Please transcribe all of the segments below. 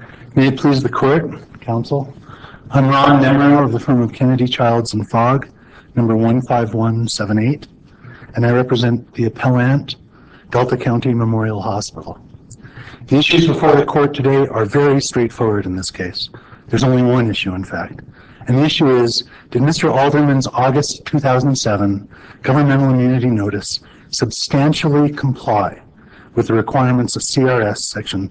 May it please the court, counsel. I'm Ron Nemro of the firm of Kennedy, Childs & Fogg, number 15178, and I represent the appellant, Delta County Memorial Hospital. The issues before the court today are very straightforward in this case. There's only one issue, in fact. And the issue is, did Mr. Alderman's August 2007 governmental immunity notice substantially comply with the requirements of CRS section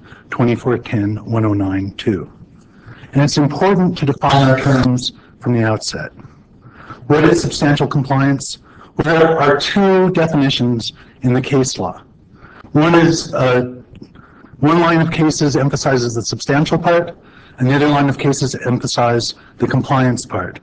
2410-109-2? And it's important to define our terms from the outset. What is substantial compliance? Well, there are two definitions in the case law. One line of cases emphasizes the substantial part, and the other line of cases emphasize the compliance part.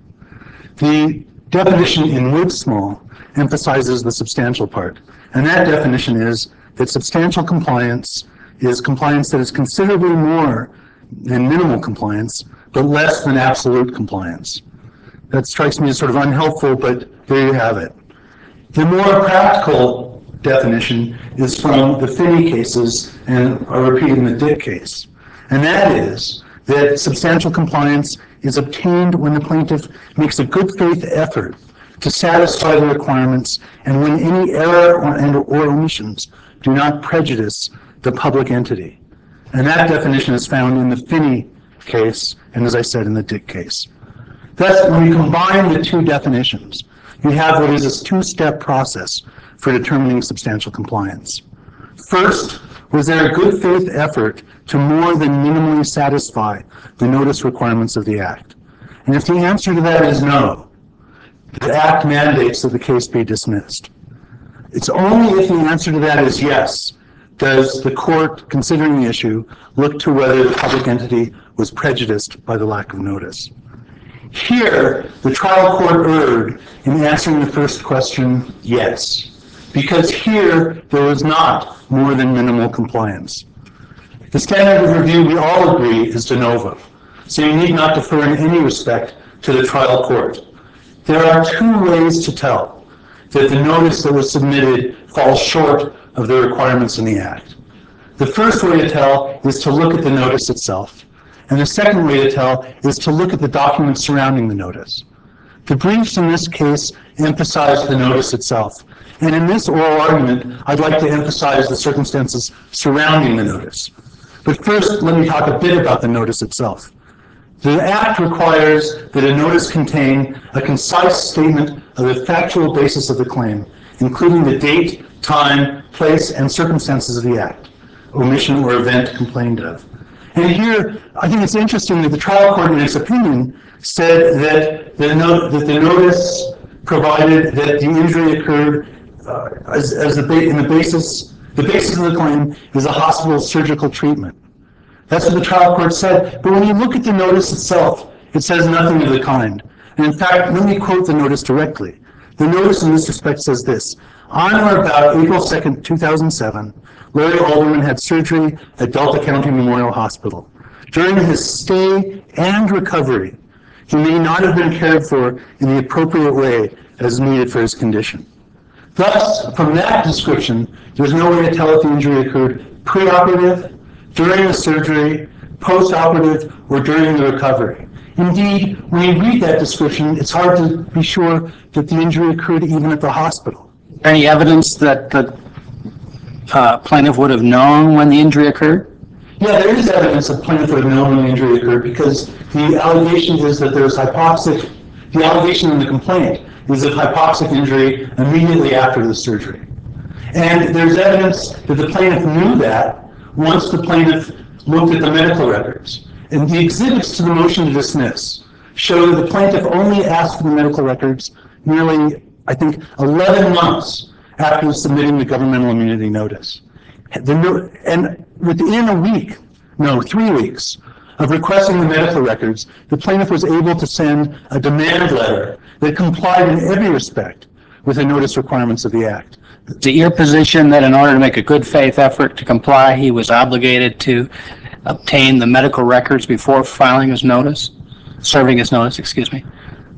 The definition in Woodsmall emphasizes the substantial part, and that definition is that substantial compliance is compliance that is considerably more than minimal compliance, but less than absolute compliance. That strikes me as sort of unhelpful, but there you have it. The more practical definition is from the Finney cases, and I'll repeat in the Dick case. And that is that substantial compliance is obtained when the plaintiff makes a good faith effort to satisfy the requirements and when any error or omissions do not prejudice the public entity. And that definition is found in the Finney case, and as I said, in the Dick case. Thus, when you combine the two definitions, you have what is a two-step process for determining substantial compliance. First, was there a good faith effort to more than minimally satisfy the notice requirements of the Act? And if the answer to that is no, the Act mandates that the case be dismissed. It's only if the answer to that is yes, does the court, considering the issue, look to whether the public entity was prejudiced by the lack of notice. Here, the trial court erred in answering the first question, yes, because here there was not more than minimal compliance. The standard of review, we all agree, is de novo, so you need not defer in any respect to the trial court. There are two ways to tell that the notice that was submitted falls short of the requirements in the Act. The first way to tell is to look at the notice itself, and the second way to tell is to look at the documents surrounding the notice. The briefs in this case emphasize the notice itself, and in this oral argument, I'd like to emphasize the circumstances surrounding the notice. But first, let me talk a bit about the notice itself. The Act requires that a notice contain a concise statement of the factual basis of the claim, including the date, time, place, and circumstances of the Act, omission or event complained of. And here, I think it's interesting that the trial court, in its opinion, said that the notice provided that the injury occurred the basis of the claim is a hospital's surgical treatment. That's what the trial court said. But when you look at the notice itself, it says nothing of the kind. And in fact, let me quote the notice directly. The notice in this respect says this: on or about April 2nd, 2007, Larry Alderman had surgery at Delta County Memorial Hospital. During his stay and recovery, he may not have been cared for in the appropriate way as needed for his condition. Thus, from that description, there's no way to tell if the injury occurred preoperative, during the surgery, postoperative, or during the recovery. Indeed, when you read that description, it's hard to be sure that the injury occurred even at the hospital. Any evidence that the plaintiff would have known when the injury occurred? Yeah, there is evidence that the plaintiff would have known when the injury occurred because the allegation is that there's hypoxic, the allegation in the complaint is of hypoxic injury immediately after the surgery. And there's evidence that the plaintiff knew that once the plaintiff looked at the medical records. And the exhibits to the motion to dismiss show that the plaintiff only asked for the medical records nearly, I think, 11 months after submitting the governmental immunity notice. And within 3 weeks of requesting the medical records, the plaintiff was able to send a demand letter that complied in every respect with the notice requirements of the Act. Is it your position that in order to make a good faith effort to comply, he was obligated to obtain the medical records before serving his notice, excuse me?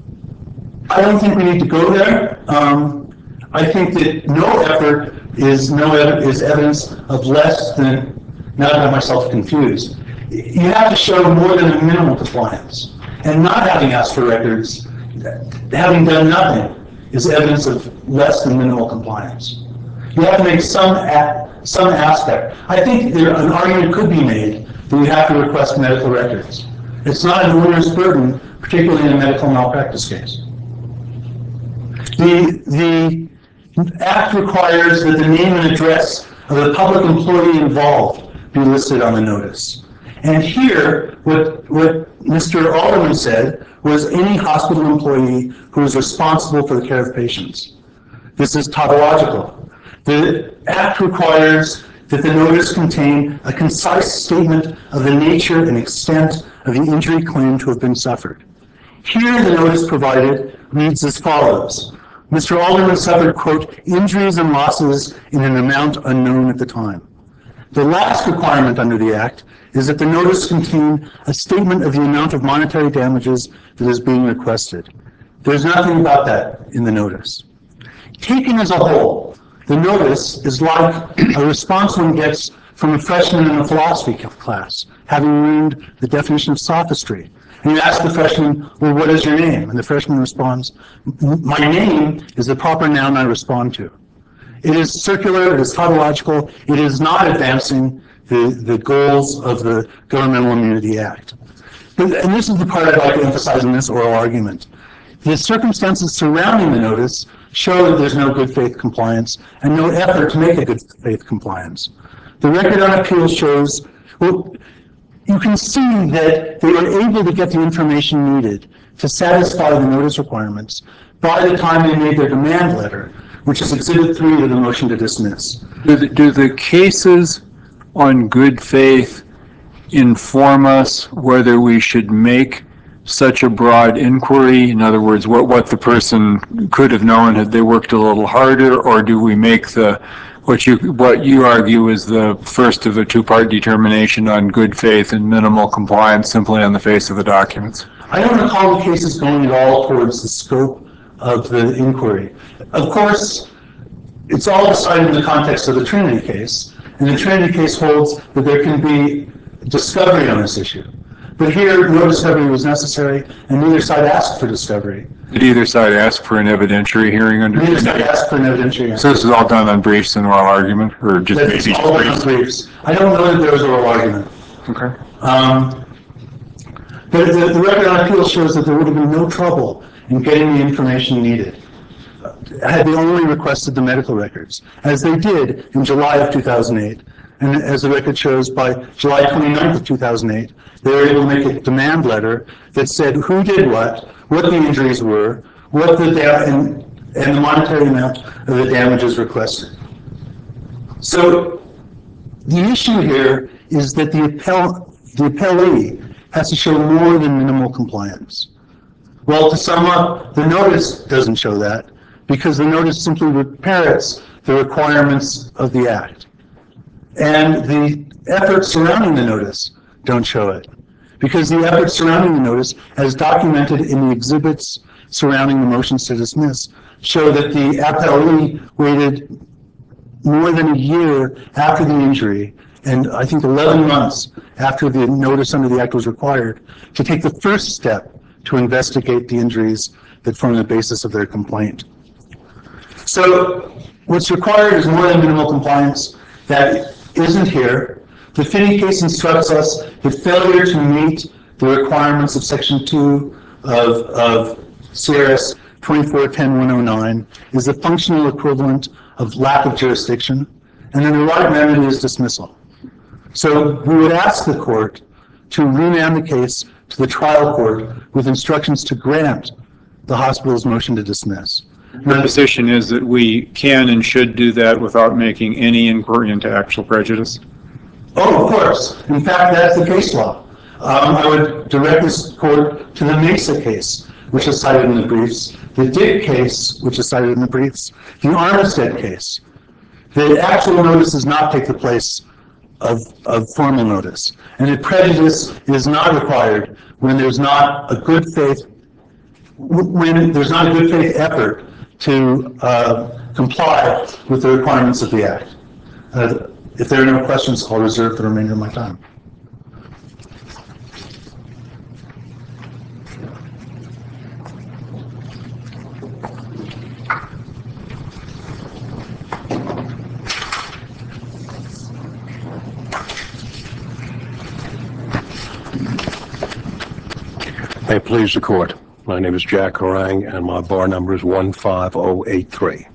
I don't think we need to go there. I think that no effort is evidence of less than, not to have myself confused. you have to show more than a minimal compliance. And not having asked for records, having done nothing, is evidence of less than minimal compliance. You have to make some aspect. I think an argument could be made that you have to request medical records. It's not an onerous burden, particularly in a medical malpractice case. The Act requires that the name and address of the public employee involved be listed on the notice. And here, what Mr. Alderman said was any hospital employee who is responsible for the care of patients. This is tautological. The Act requires that the notice contain a concise statement of the nature and extent of the injury claimed to have been suffered. Here, the notice provided reads as follows. Mr. Alderman suffered, quote, injuries and losses in an amount unknown at the time. The last requirement under the Act is that the notice contain a statement of the amount of monetary damages that is being requested. There's nothing about that in the notice. Taken as a whole, the notice is like a response one gets from a freshman in a philosophy class, having learned the definition of sophistry. And you ask the freshman, well, what is your name? And the freshman responds, my name is the proper noun I respond to. It is circular, it is tautological, it is not advancing the goals of the Governmental Immunity Act. And this is the part I'd like to emphasize in this oral argument. The circumstances surrounding the notice show that there's no good faith compliance and no effort to make a good faith compliance. The record on appeal shows, well, you can see that they were able to get the information needed to satisfy the notice requirements by the time they made their demand letter, which is Exhibit 3 of the motion to dismiss. Do the cases on good faith inform us whether we should make such a broad inquiry? In other words, what the person could have known had they worked a little harder, or do we make what you argue is the first of a two-part determination on good faith and minimal compliance simply on the face of the documents? I don't recall the cases going at all towards the scope of the inquiry. Of course, it's all decided in the context of the Trinity case, and the Trinity case holds that there can be discovery on this issue. But here, no discovery was necessary, and neither side asked for discovery. Did either side ask for an evidentiary hearing under Neither side asked for an evidentiary hearing. So this is all done on briefs and oral argument, or just That's maybe all done on briefs? I don't know that there was oral argument. Okay. But the record on appeal shows that there would have been no trouble in getting the information needed had they only requested the medical records, as they did in July of 2008. And as the record shows, by July 29th of 2008, they were able to make a demand letter that said who did what the injuries were, and the monetary amount of the damages requested. So the issue here is that the appellee has to show more than minimal compliance. Well, to sum up, the notice doesn't show that, because the notice simply parrots the requirements of the Act. And the efforts surrounding the notice don't show it, because the efforts surrounding the notice, as documented in the exhibits surrounding the motions to dismiss, show that the appellee waited more than a year after the injury, and I think 11 months after the notice under the Act was required, to take the first step to investigate the injuries that form the basis of their complaint. So what's required is more than minimal compliance. That isn't here. The Finney case instructs us that failure to meet the requirements of Section 2 of CRS 2410-109 is the functional equivalent of lack of jurisdiction, and then the right remedy is dismissal. So we would ask the court to remand the case to the trial court with instructions to grant the hospital's motion to dismiss. Your position is that we can and should do that without making any inquiry into actual prejudice? Oh, of course. In fact, that's the case law. I would direct this court to the Mesa case, which is cited in the briefs, the Dick case, which is cited in the briefs, the Armistead case. The actual notice does not take the place of formal notice, and that prejudice is not required when there's not a good faith effort to comply with the requirements of the Act. If there are no questions, I'll reserve the remainder of my time. May it please the court. My name is Jack Harang, and my bar number is 15083.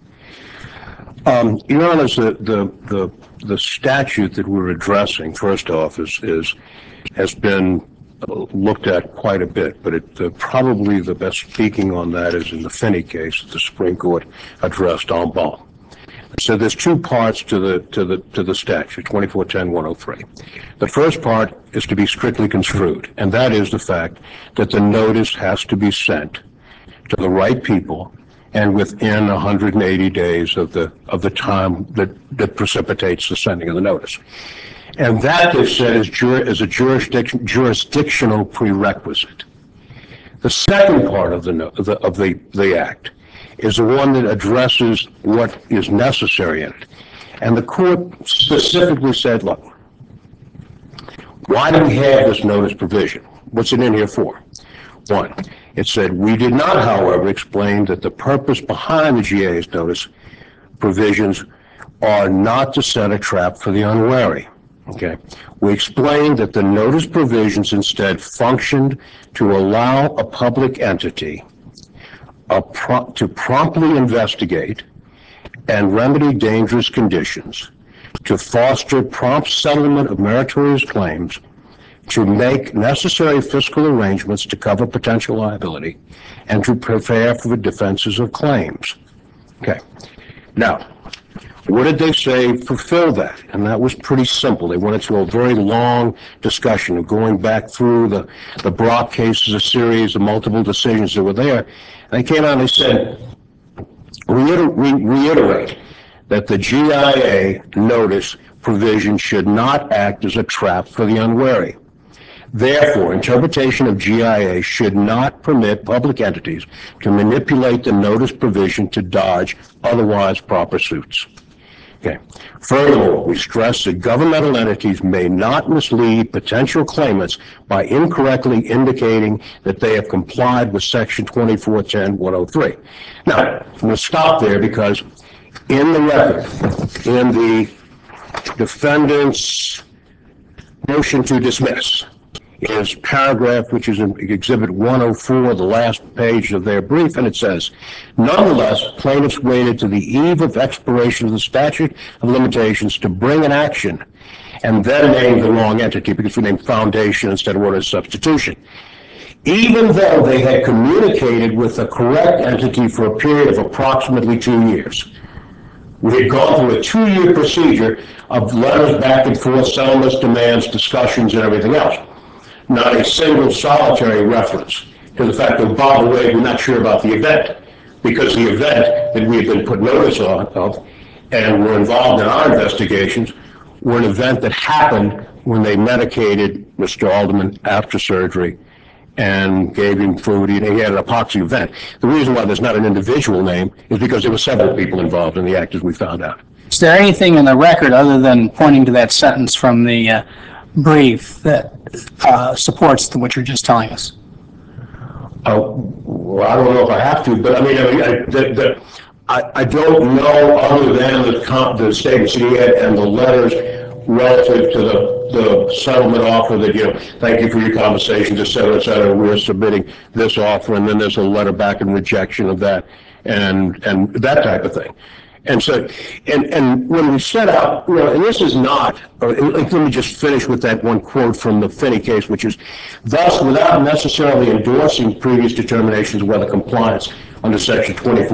Your Honor, the statute that we're addressing, first off, has been looked at quite a bit, but probably the best speaking on that is in the Finney case that the Supreme Court addressed en banc. So there's two parts to the statute, 2410-103. The first part is to be strictly construed, and that is the fact that the notice has to be sent to the right people and within 180 days of the time that precipitates the sending of the notice. And that, they said, is a jurisdictional prerequisite. The second part of the act is the one that addresses what is necessary in it. And the court specifically said, look, why do we have this notice provision? What's it in here for? One, it said, we did not, however, explain that the purpose behind the GA's notice provisions are not to set a trap for the unwary. Okay. We explained that the notice provisions instead functioned to allow a public entity to promptly investigate and remedy dangerous conditions, to foster prompt settlement of meritorious claims, to make necessary fiscal arrangements to cover potential liability, and to prepare for the defenses of claims. Okay. Now, what did they say fulfill that? And that was pretty simple. They went into a very long discussion of going back through the Brock cases, a series of multiple decisions that were there. And they came out and they said, reiterate that the GIA notice provision should not act as a trap for the unwary. Therefore, interpretation of GIA should not permit public entities to manipulate the notice provision to dodge otherwise proper suits. Okay. Furthermore, we stress that governmental entities may not mislead potential claimants by incorrectly indicating that they have complied with Section 2410-103. Now, I'm going to stop there because in the record, in the defendant's motion to dismiss, is paragraph, which is in Exhibit 104, the last page of their brief, and it says, nonetheless, plaintiffs waited to the eve of expiration of the statute of limitations to bring an action and then named the wrong entity because we named Foundation instead of order substitution. Even though they had communicated with the correct entity for a period of approximately 2 years. We had gone through a 2-year procedure of letters back and forth, settlements, demands, discussions, and everything else. Not a single solitary reference to the fact that, by the way, we're not sure about the event, because the event that we had been put notice of and were involved in our investigations were an event that happened when they medicated Mr. Alderman after surgery and gave him food. He had an epoxy event. The reason why there's not an individual name is because there were several people involved in the act, as we found out. Is there anything in the record other than pointing to that sentence from the brief that supports what you're just telling us? Well, I don't know if I have to, but I don't know other than the statements he had and the letters relative to the settlement offer that, thank you for your conversations, et cetera, we're submitting this offer, and then there's a letter back in rejection of that, and that type of thing. And so, and when we set out, and this is not, let me just finish with that one quote from the Finney case, which is, thus, without necessarily endorsing previous determinations whether compliance under Section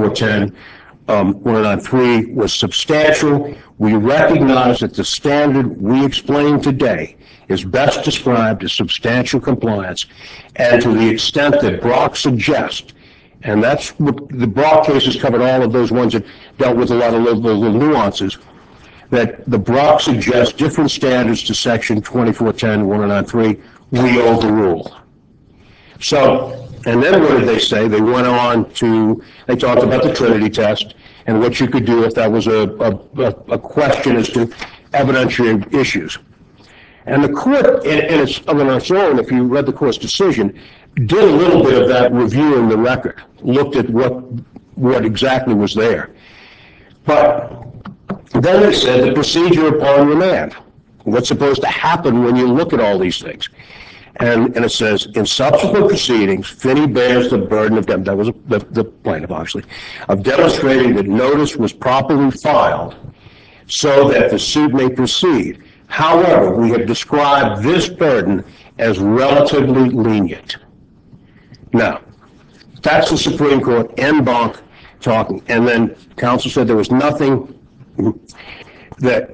2410-193 was substantial, we recognize that the standard we explained today is best described as substantial compliance, and to the extent that Brock suggests, and that's what the Brock cases covered, all of those ones that dealt with a lot of little nuances, that the Brock suggests different standards to Section 2410-193, we overrule. So, and then what did they say? They went on to, they talked about the Trinity test and what you could do if that was a question as to evidentiary issues. And the court, and it's on its own, if you read the court's decision, did a little bit of that review in the record, looked at what exactly was there. But then they said the procedure upon remand, what's supposed to happen when you look at all these things. And it says, in subsequent proceedings, Finney bears the burden of, that was the plaintiff, obviously, of demonstrating that notice was properly filed so that the suit may proceed. However, we have described this burden as relatively lenient. Now, that's the Supreme Court en banc talking. And then counsel said there was nothing that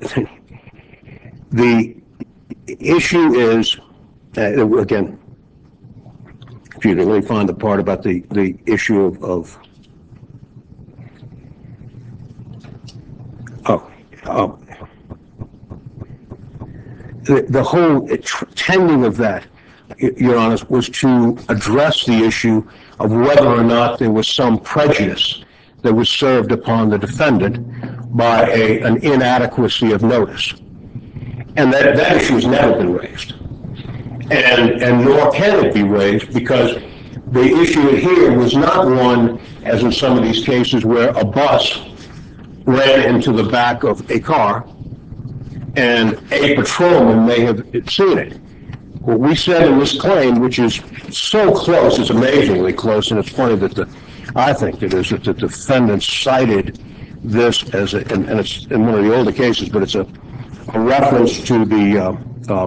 the issue is, again, if you can really find the part about the issue of the whole tending of that, Your Honor, was to address the issue of whether or not there was some prejudice that was served upon the defendant by an inadequacy of notice. And that issue has never been raised. And nor can it be raised, because the issue here was not one, as in some of these cases, where a bus ran into the back of a car and a patrolman may have seen it. What we said in this claim, which is so close, it's amazingly close, and it's funny that I think it is, that the defendant cited this as and it's in one of the older cases, but it's a reference to the,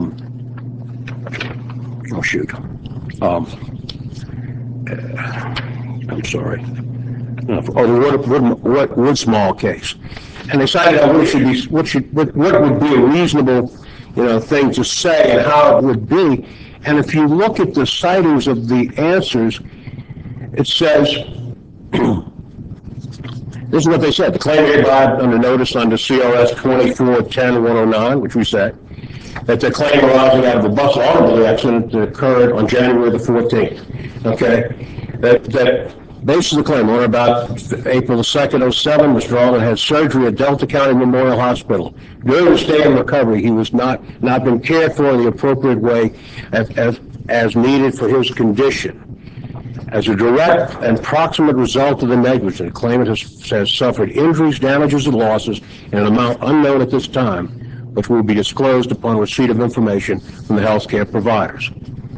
I'm sorry. The Woodsmall case. And they cited what would be a reasonable, thing to say and how it would be. And if you look at the citings of the answers, it says, this is what they said: the claim hereby under notice under CRS 2410-109, which we said, that the claim arising out of a bus automobile accident that occurred on January the 14th. Okay? That basis of the claim on about April the 2nd, 07, Mr. Alden had surgery at Delta County Memorial Hospital. During the state of recovery, he was not been cared for in the appropriate way as needed for his condition. As a direct and proximate result of the negligence, the claimant has suffered injuries, damages, and losses in an amount unknown at this time, which will be disclosed upon receipt of information from the health care providers.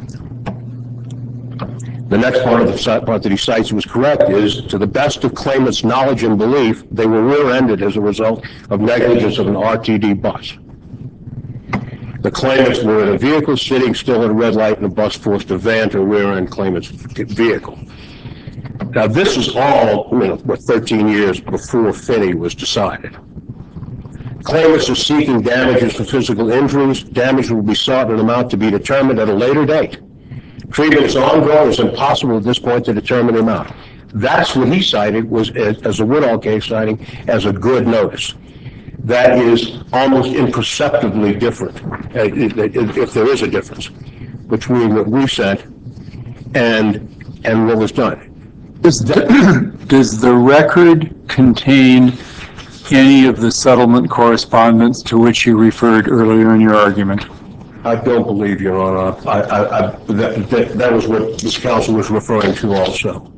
The next part that he cites was correct is, to the best of claimant's knowledge and belief, they were rear-ended as a result of negligence of an RTD bus. The claimants were in a vehicle sitting still at a red light, and the bus forced a van to rear-end claimant's vehicle. Now, this is all, 13 years before Finney was decided. Claimants are seeking damages for physical injuries. Damage will be sought in an amount to be determined at a later date. Treatment is ongoing. It's impossible at this point to determine the amount. That's what he cited, was as a Woodall case citing, as a good notice. That is almost imperceptibly different, if there is a difference, between what we said and what was done. Does the record contain any of the settlement correspondence to which you referred earlier in your argument? I don't believe, Your Honor. That was what this counsel was referring to also.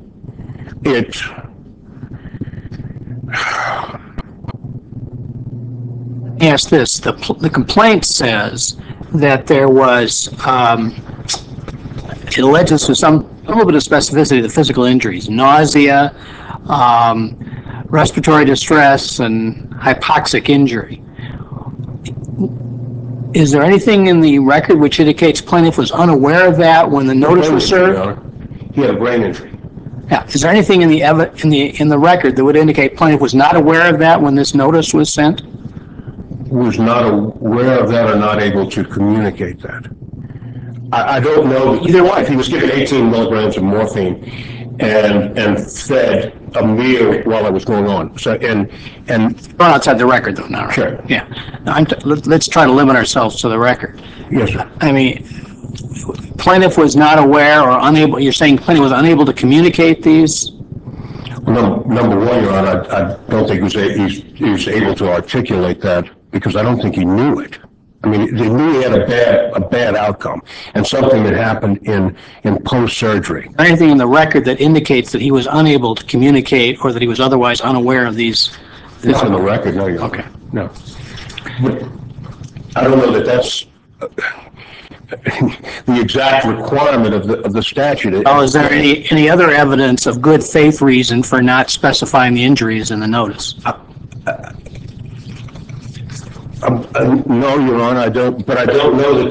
Ask this: the complaint says that there was, it alleges to a little bit of specificity, the physical injuries, nausea, respiratory distress, and hypoxic injury. Is there anything in the record which indicates plaintiff was unaware of that when the notice was served? He had a brain injury. Yeah. Is there anything in the record that would indicate plaintiff was not aware of that when this notice was sent? Was not aware of that or not able to communicate that. I don't know. Either way, he was given 18 milligrams of morphine and fed a meal while it was going on. So and We're outside the record though now, right? Sure. Yeah. Now, let's try to limit ourselves to the record. Yes, sir. I mean, plaintiff was not aware or unable. You're saying plaintiff was unable to communicate these? Number one, Your Honor, I don't think he was able to articulate that, because I don't think he knew it. I mean, he knew he had a bad outcome and something that happened in post-surgery. Is there anything in the record that indicates that he was unable to communicate or that he was otherwise unaware of these? Not on the record, no, Your Honor. Okay. No. But I don't know that that's... the exact requirement of the statute. Oh, is there any other evidence of good faith reason for not specifying the injuries in the notice? No, Your Honor, I don't, but I don't know that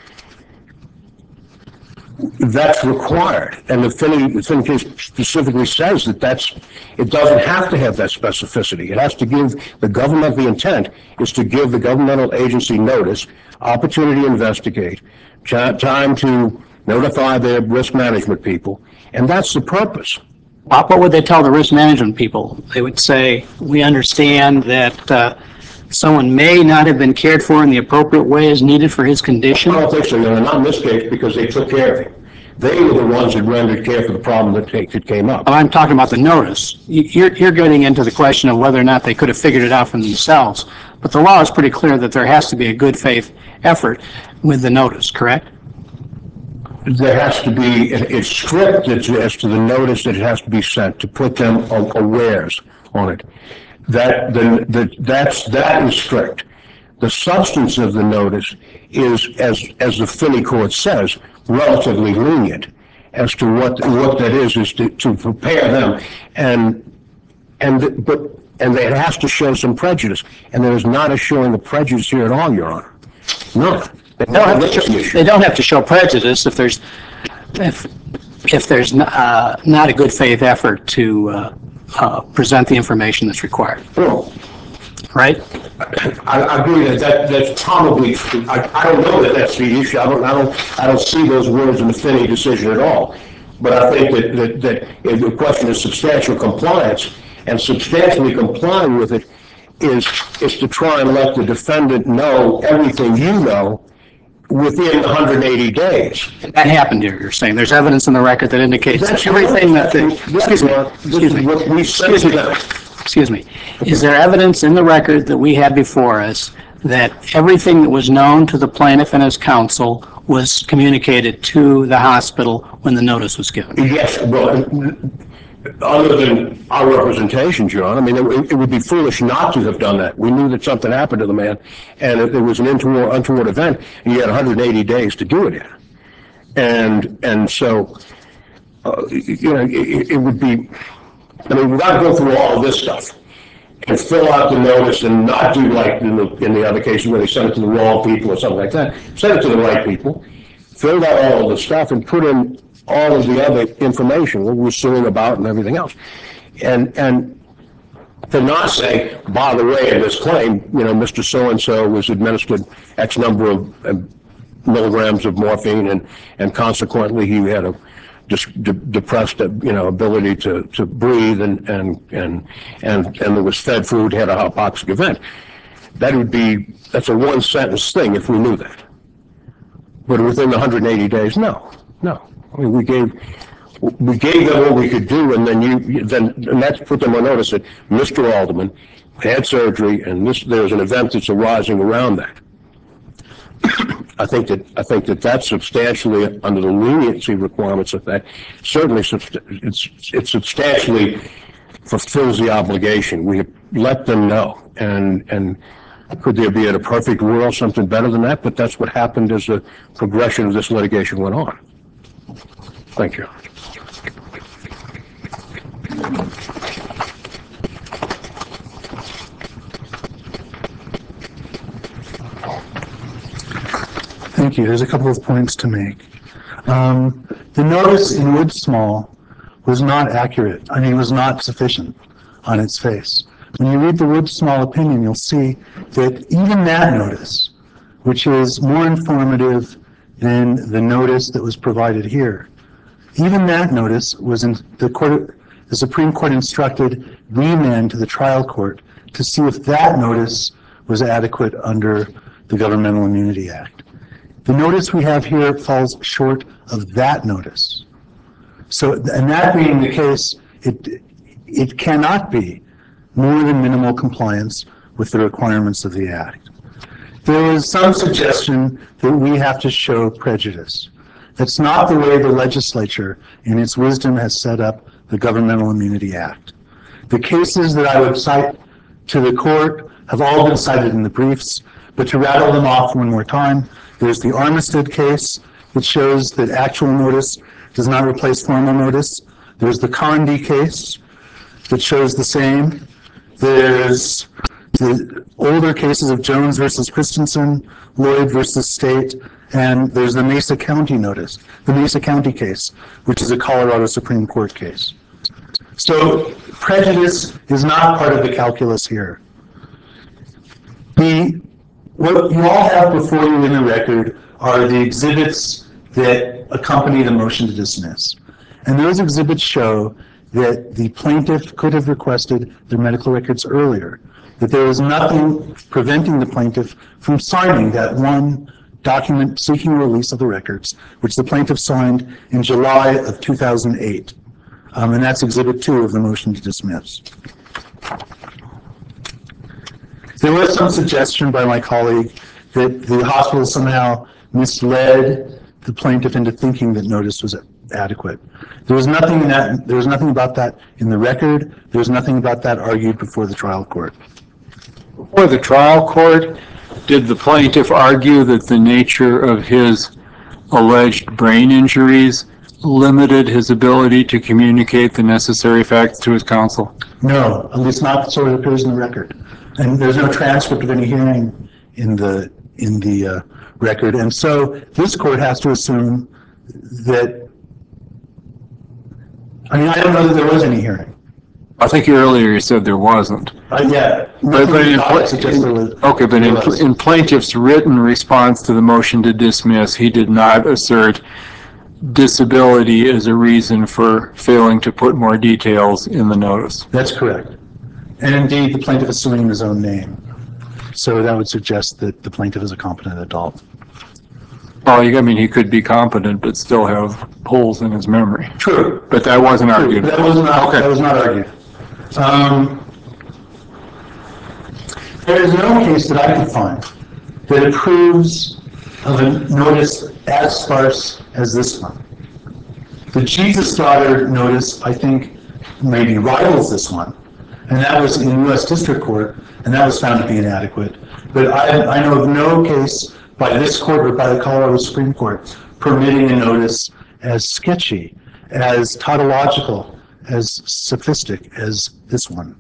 that's required. And the Finney case specifically says that it doesn't have to have that specificity. It has to give the government, the intent is to give the governmental agency notice, opportunity to investigate, time to notify their risk management people, and that's the purpose. What would they tell the risk management people? They would say, we understand that someone may not have been cared for in the appropriate way as needed for his condition. I don't think so, Your Honor, not in this case, because they took care of him. They were the ones that rendered care for the problem that came up. I'm talking about the notice. You're getting into the question of whether or not they could have figured it out for themselves. But the law is pretty clear that there has to be a good faith effort with the notice, correct? There has to be, it's strict as to the notice that it has to be sent to put them awares on it. That is strict. The substance of the notice is, as the Finney court says, relatively lenient as to what that is to prepare them, and it has to show some prejudice, and there is not a showing of prejudice here at all, Your Honor. No. They don't have to show prejudice if there's not a good faith effort to present the information that's required. Well, right? I agree that's probably true. I don't know that that's the issue. I don't see those words in the Finney decision at all. But I think that the question is substantial compliance, and substantially complying with it is to try and let the defendant know everything you know within 180 days. That happened here, you're saying. There's evidence in the record that indicates that everything that excuse me. Is there evidence in the record that we have before us that everything that was known to the plaintiff and his counsel was communicated to the hospital when the notice was given? Yes, well, other than our representations, Your Honor, I mean, it would be foolish not to have done that. We knew that something happened to the man, and it was an untoward event, and you had 180 days to do it in. And so, it would be, I mean, we've got to go through all of this stuff and fill out the notice and not do like in the other cases where they send it to the wrong people or something like that. Send it to the right people, fill out all of the stuff, and put in all of the other information, what we're suing about and everything else. And to not say, by the way, in this claim, Mr. So-and-so was administered X number of milligrams of morphine, and consequently he had a depressed, ability to breathe, and there was fed food, had a hypoxic event. That's a one sentence thing if we knew that. But within the 180 days, no. I mean, we gave them what we could do, and then that's put them on notice that Mr. Alderman had surgery, and there's an event that's arising around that. I think that that's substantially under the leniency requirements of that. Certainly, it substantially fulfills the obligation. We let them know, and could there be in a perfect world something better than that? But that's what happened as the progression of this litigation went on. Thank you. Thank you. There's a couple of points to make. The notice in Wood Small was not accurate. I mean, it was not sufficient on its face. When you read the Wood Small opinion, you'll see that even that notice, which is more informative than the notice that was provided here, even that notice was in the Supreme Court instructed remand to the trial court to see if that notice was adequate under the Governmental Immunity Act. The notice we have here falls short of that notice. So, and that being the case, it cannot be more than minimal compliance with the requirements of the Act. There is some suggestion that we have to show prejudice. That's not the way the legislature, in its wisdom, has set up the Governmental Immunity Act. The cases that I would cite to the court have all been cited in the briefs, But to rattle them off one more time, there's the Armistead case, which shows that actual notice does not replace formal notice. There's the Condi case, which shows the same. There's the older cases of Jones versus Christensen, Lloyd versus State, and there's the Mesa County notice, the Mesa County case, which is a Colorado Supreme Court case. So prejudice is not part of the calculus here. What you all have before you in the record are the exhibits that accompany the motion to dismiss. And those exhibits show that the plaintiff could have requested their medical records earlier, that there was nothing preventing the plaintiff from signing that one document seeking release of the records, which the plaintiff signed in July of 2008. And that's Exhibit 2 of the motion to dismiss. There was some suggestion by my colleague that the hospital somehow misled the plaintiff into thinking that notice was adequate. There was nothing about that in the record. There was nothing about that argued before the trial court. Before the trial court, did the plaintiff argue that the nature of his alleged brain injuries limited his ability to communicate the necessary facts to his counsel? No, at least not so it appears in the record. And there's no transcript of any hearing in the record. And so this court has to assume that, I mean, I don't know that there was any hearing. I think earlier you said there wasn't. Yeah. But in plaintiff's written response to the motion to dismiss, he did not assert disability as a reason for failing to put more details in the notice. That's correct. And indeed, the plaintiff is suing in his own name. So that would suggest that the plaintiff is a competent adult. Well, I mean, he could be competent, but still have holes in his memory. True. But that wasn't argued. That was not argued. There is no case that I could find that approves of a notice as sparse as this one. The Jesus Daughter notice, I think, maybe rivals this one. And that was in U.S. District Court, and that was found to be inadequate. But I know of no case by this court or by the Colorado Supreme Court permitting a notice as sketchy, as tautological, as sophistic as this one.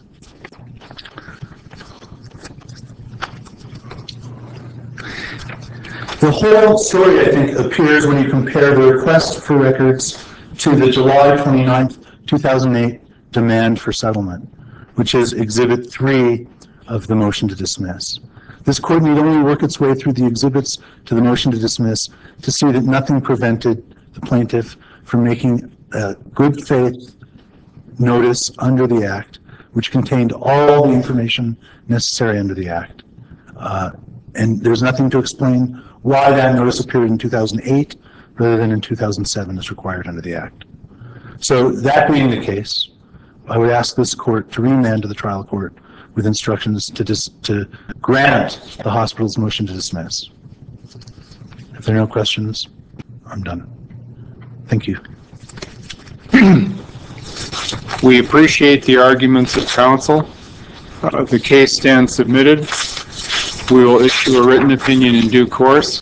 The whole story, I think, appears when you compare the request for records to the July 29th, 2008 demand for settlement, which is Exhibit 3 of the motion to dismiss. This court need only work its way through the exhibits to the motion to dismiss to see that nothing prevented the plaintiff from making a good faith notice under the Act, which contained all the information necessary under the Act. And there's nothing to explain why that notice appeared in 2008 rather than in 2007 as required under the Act. So that being the case, I would ask this court to remand to the trial court with instructions to grant the hospital's motion to dismiss. If there are no questions, I'm done. Thank you. We appreciate the arguments of counsel. The case stands submitted. We will issue a written opinion in due course.